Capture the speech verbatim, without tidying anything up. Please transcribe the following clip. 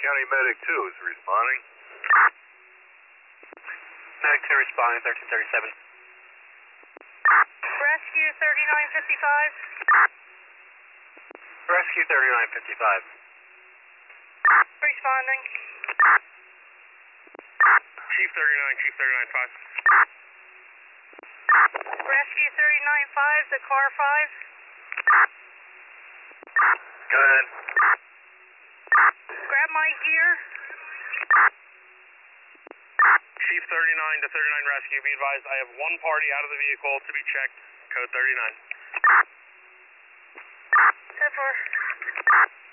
County Medic two is responding. Medic two responding, thirteen thirty-seven. Rescue thirty-nine fifty-five. Rescue thirty-nine fifty-five. Responding. Chief thirty-nine, Chief thirty-nine five. Rescue thirty-nine five, the car five. Go ahead. Grab my gear. Chief thirty-nine to thirty-nine Rescue, be advised I have one party out of the vehicle to be checked, code thirty-nine. ten four.